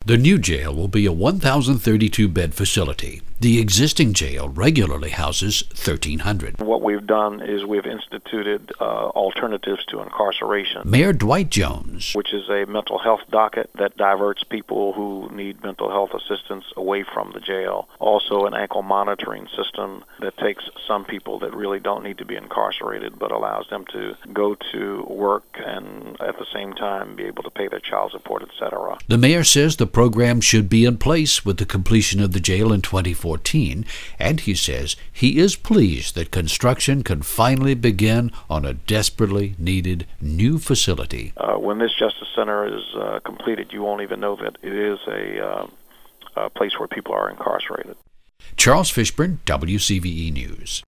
The new jail will be a 1,032-bed facility. The existing jail regularly houses 1,300. What we've done is we've instituted alternatives to incarceration. Mayor Dwight Jones, which is a mental health docket that diverts people who need mental health assistance away from the jail. Also an ankle monitoring system that takes some people that really don't need to be incarcerated but allows them to go to work and at the same time be able to pay their child support, etc. The mayor says the program should be in place with the completion of the jail in 2014, and he says he is pleased that construction can finally begin on a desperately needed new facility. When this Justice Center is completed, you won't even know that it is a place where people are incarcerated. Charles Fishburne, WCVE News.